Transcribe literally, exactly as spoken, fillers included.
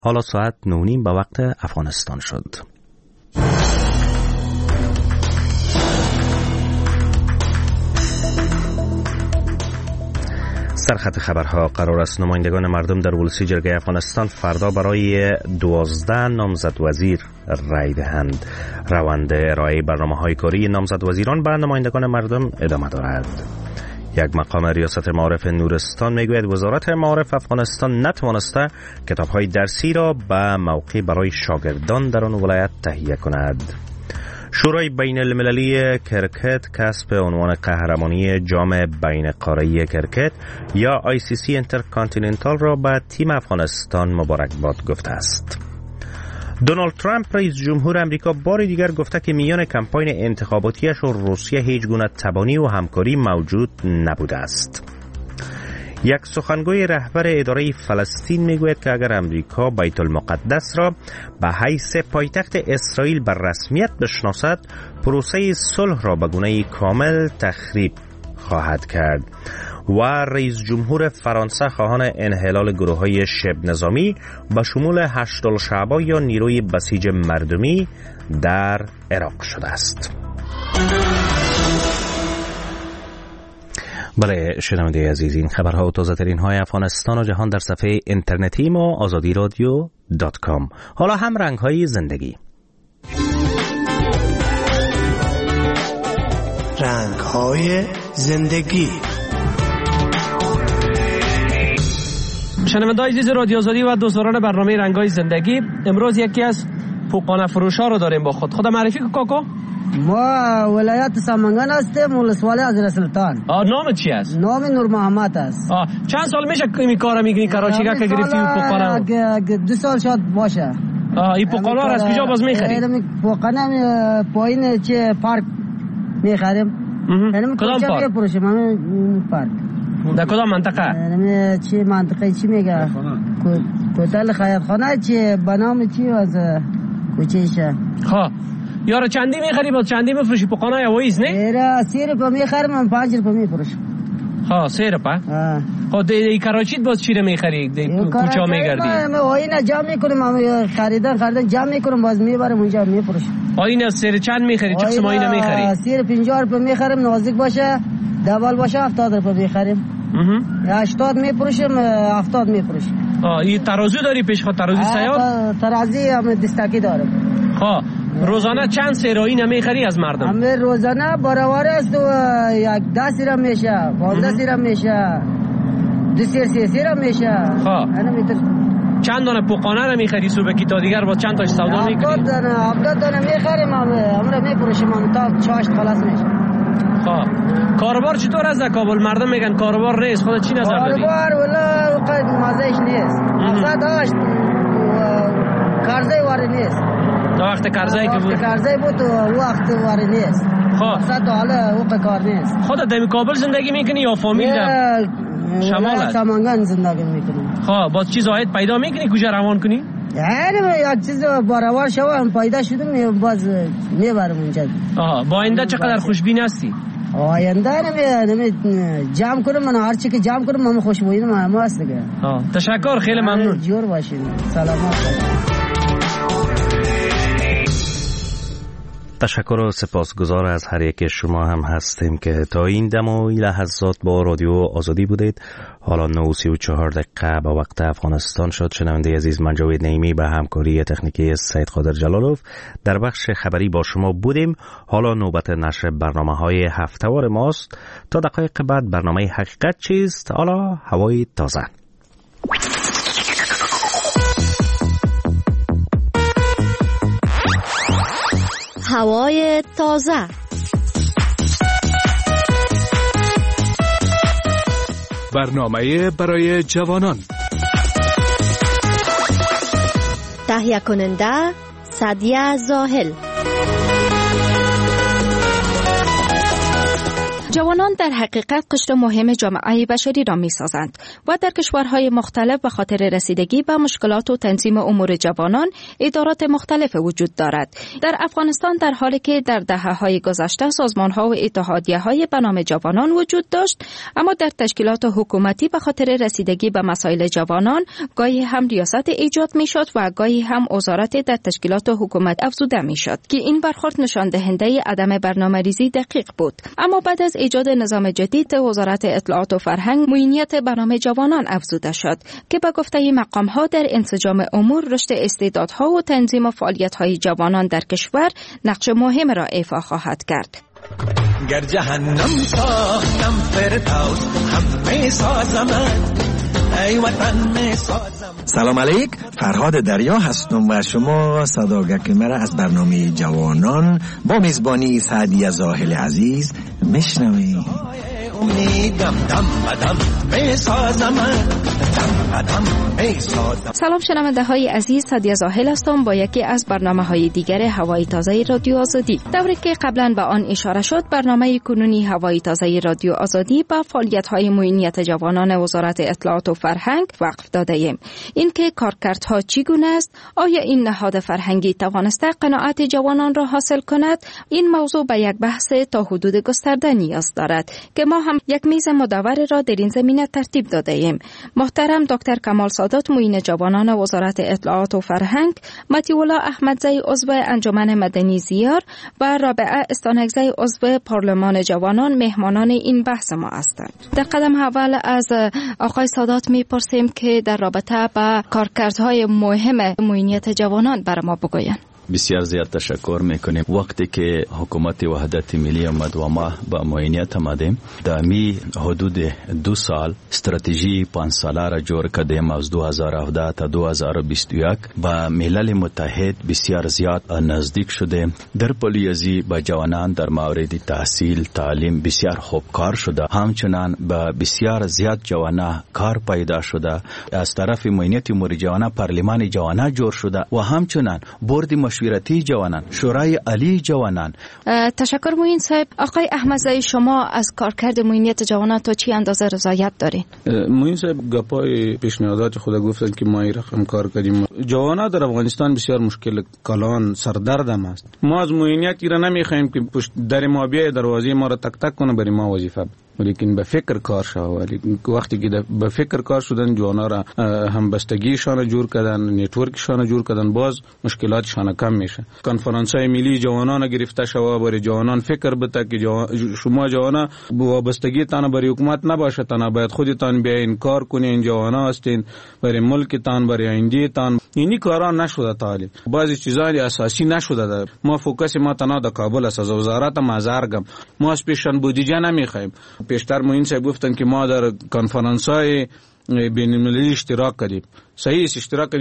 حالا ساعت نه و نیم به وقت افغانستان شد. سرخط خبرها. قرار است نمایندگان مردم در ولسی جرگه افغانستان فردا برای دوازده نامزد وزیر رای دهند. روند ارائه برنامه‌های کاری نامزد وزیران به نمایندگان مردم ادامه دارد. یک مقام ریاست معارف نورستان میگوید وزارت معارف افغانستان نتوانسته کتاب‌های درسی را به موقع برای شاگردان در آن ولایت تهیه کند. شورای بین المللی کرکت کسب عنوان قهرمانی جام بین قاره‌ای کرکت یا آی سی سی اینترکانتیننتال را به تیم افغانستان مبارکباد گفته است. دونالد ترامپ رئیس جمهور امریکا بار دیگر گفته که میان کمپاین انتخاباتیش و روسیه هیچ گونه تبانی و همکاری موجود نبوده است. یک سخنگوی رهبر اداره فلسطین میگوید که اگر امریکا بیت المقدس را به حیث پایتخت اسرائیل بر رسمیت بشناسد، پروسه صلح را به گونه کامل تخریب خواهد کرد. و رئیس جمهور فرانسه خواهان انحلال گروه‌های شبه نظامی به شمول هشت‌الشعبا یا نیروی بسیج مردمی در عراق شده است. بله شنونده عزیز، این خبرها و تازه ترین های افغانستان و جهان در صفحه اینترنتی ما آزادی رادیو دات کام. حالا هم رنگ های زندگی. رنگ های زندگی. شنونده‌های عزیز رادیو آزادی و دوستداران برنامه رنگ های زندگی، امروز یکی از پوقانه فروشا رو داریم با خود. خدا معرفی کن کاکو. ما ولایت سمنگان هستیم، ولسوالی حضرت سلطان. آ نام چی است؟ نام نور محمد است. آ چند سال میشه این کارو میکنی کراچیگا که گرفتی پوقانه؟ دو سال شد باشه. آ این پوقانه رو از کجا باز میخری؟ این پوقانه پایین چه پارک میخریم. یعنی کدام پارک؟ میفروشیم همین پارک. در کدام منطقه؟ یعنی چی منطقه چی میگه؟ کوتل خیاط خانه چی به نام چی از کوچهشه. ها یارو چندی میخری باز چندی میفروشی پوقانه یا وایز نه؟ ایرا سی روپه میخرم من پنج روپه میفروشم. ها سی روپه؟ ها ها دی کراچی باز چی رو میخری؟ دی کوچه میگردی؟ ما آینه جمع میکنیم، هم خریدن خریدن جمع میکنیم باز میبرم اونجا میفروشم. آینه سیر چند میخری؟ چه قسم آینه میخری؟ سیر پنجاه روپه میخرم، نازک باشه دبل باشه هفتاد روپه میخریم. هشتاد میفروشیم، هفتاد میفروشیم. آه این ترازو داری پیش خود؟ ترازو سیار؟ ترازی هم دستکی دارم. ها روزانه چند سیر آینه میخری از مردم؟ همه روزانه برابر است و یک ده سیر میشه، پانزده سیر میشه، دو سیر سی سیر میشه. ها چند دانه پوقانه رو میخری صبح تا دیگر با چند تاش سودا میکنی؟ هفتاد دانه هفتاد دانه میخریم، همه رو میفروشیم تا چاشت خلاص میشه. ها کاروبار چطور از کابل؟ مردم میگن کاروبار نیست، خودت چی نظر داری؟ کاروبار ولی وقت مزهش نیست. مقصد داشت قرضه واری نیست. تا وقت قرضه که بود؟ قرضه بود و وقت واری نیست. ها مقصد حالا وقت کار نیست. خودت در کابل زندگی میکنی یا فامیل در شمال است؟ سمنگان زندگی میکنیم. ها باز چیز واحد پیدا میکنی کجا روان کنی؟ یعنی یک چیز برابر شوم پیدا شدم باز میبرم اونجا. آها با آینده چقدر خوشبین هستی؟ آینده نمی جمع کنم، من هر چی که جمع کنم من خوشبینم، من هست دیگه. ها تشکر، خیلی ممنون. جور باشین. سلامت باشین. تشکر و سپاسگزار از هر یک شما هم هستیم که تا این دم و این لحظات با رادیو آزادی بودید. حالا نه و سی و چهار دقیقه به وقت افغانستان شد. شنونده عزیز، من جاوید نعیمی به همکاری تکنیکی سید قادر جلالوف در بخش خبری با شما بودیم. حالا نوبت نشر برنامه های هفته‌وار ماست. تا دقایق بعد برنامه حقیقت چیست؟ حالا هوای تازه. هوای تازه. برنامه برای جوانان. تهیه کننده سعدیه زاهل. جوانان در حقیقت قشر مهم جامعه بشری را می‌سازند و در کشورهای مختلف به خاطر رسیدگی به مشکلات و تنظیم امور جوانان ادارات مختلف وجود دارد. در افغانستان در حالی که در دهه‌های گذشته سازمان‌ها و اتحادیه‌های به نام جوانان وجود داشت، اما در تشکیلات حکومتی به خاطر رسیدگی به مسائل جوانان گاهی هم ریاست ایجاد می‌شد و گاهی هم وزارت در تشکیلات حکومت افزوده می‌شد که این برخورد نشان دهنده عدم برنامه‌ریزی دقیق بود. اما بعد از ایجاد نظام جدید وزارت اطلاعات و فرهنگ معینیت برنامه جوانان افزوده شد که به گفته مقام‌ها در انسجام امور، رشد استعدادها و تنظیم فعالیت‌های جوانان در کشور نقش مهم را ایفا خواهد کرد. گر جهنم ساختم فردوس همه سازم. سلام علیک، فرهاد دریا هستم و شما صداگک مرا از برنامه جوانان با میزبانی سعدی زاهل عزیز میشنوید. سلام شنونده های عزیز، سعدی زاهل هستم با یکی از برنامه های دیگر هوای تازه رادیو آزادی. دوری که قبلا به آن اشاره شد، برنامه کنونی هوای تازه رادیو آزادی با فعالیت های معینیت جوانان وزارت اطلاعات و فرهنگ وقف داده ایم. این که کارکردها چگونه است، آیا این نهاد فرهنگی توانسته قناعت جوانان را حاصل کند؟ این موضوع به یک بحث تا حدود گسترده نیاز دارد که ما هم یک میز مدور را در این زمینه ترتیب داده ایم. محترم دکتر کمال سادات، معین جوانان وزارت اطلاعات و فرهنگ، مطیع الله احمدزی عضو انجمن مدنی زیار و رابعه استانکزی عضو پارلمان جوانان مهمانان این بحث ما هستند. در قدم اول از آقای سادات میپرسیم که در رابطه با کارکردهای مهم معینیت جوانان بر ما بگویند. بسیار زیاد تشکر میکنیم. وقتی که حکومت وحدت ملی آمد و ما با معینیت آمدیم، در می حدود دو سال استراتژی پنج ساله را جور کردیم از دو هزار و هفده تا دو هزار و بیست و یک. با ملل متحد بسیار زیاد نزدیک شده. در پلیازی با جوانان در مورد تحصیل تعلیم بسیار خوب کار شده. همچنان با بسیار زیاد جوانان کار پیدا شده. از طرف معینیت امور جوانان پارلمان جوانان جور شده و همچنان بورد مشورتی جوانان، شورای عالی جوانان. تشکر معین صاحب. آقای احمدزی، شما از کارکرد معینیت جوانان تا چی اندازه رضایت دارین؟ معین صاحب گپای پیشنهادات خود گفتن که ما این رقم کار کردیم. جوانان در افغانستان بسیار مشکل کلان سردردم است. ما از معینیت ایرا نمیخوایم که پشت در ما بیای دروازه ما را تک تک کنه برای ما وظیفه، ولیکن به فکر کار شد. ولی وقتی که به فکر کار شدن جوانا را هم بستگیشان جور کردن، نتورکشان جور کردن، باز مشکلاتشان کم میشه. کنفرانس‌های ملی جوانان گرفته شود برای جوانان فکر بده که جوان شما جوانا وابستگی تان برای حکومت نباشه، تان باید خودتان بیاین کار کنین. جوانا هستین برای ملکتان، برای آینده تان. اینی کارا نشده تا بعضی چیزای اساسی نشده. ما فوکس ما تنها در کابل است. از وزارت مازارگم ما اسپیشن بودجه نمیخوایم. پیشتر معین صاحب گفتن که ما در کنفرانس‌های بین‌المللی اشتراک کردیم. صحیح است، اشتراک